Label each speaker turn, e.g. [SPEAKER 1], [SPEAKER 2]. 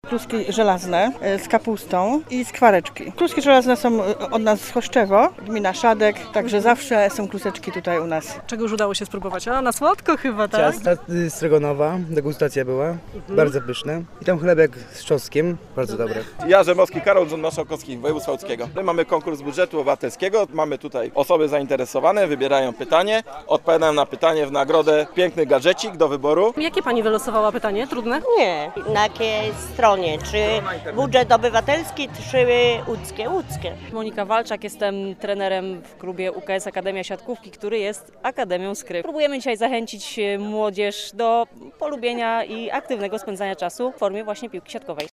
[SPEAKER 1] Kluski żelazne z kapustą i skwareczki. Kluski żelazne są od nas z Choszczewo, gmina Szadek, także zawsze są kluseczki tutaj u nas.
[SPEAKER 2] Czego już udało się spróbować? A na słodko chyba, tak?
[SPEAKER 3] Ciasta stregonowa, degustacja była, bardzo pyszne. I tam chlebek z czosnkiem, bardzo dobry.
[SPEAKER 4] Ja, Rzemowski Karol, Rząd Marszałkowski Województwa Łódzkiego. My mamy konkurs budżetu obywatelskiego, mamy tutaj osoby zainteresowane, wybierają pytanie, odpowiadają na pytanie w nagrodę piękny gadżecik do wyboru.
[SPEAKER 2] Jakie pani wylosowała pytanie? Trudne?
[SPEAKER 5] Nie, na jakiej stronie? Czy budżet obywatelski, czy łódzkie?
[SPEAKER 6] Monika Walczak, jestem trenerem w klubie UKS Akademia Siatkówki, który jest Akademią Skry. Próbujemy dzisiaj zachęcić młodzież do polubienia i aktywnego spędzania czasu w formie właśnie piłki siatkowej.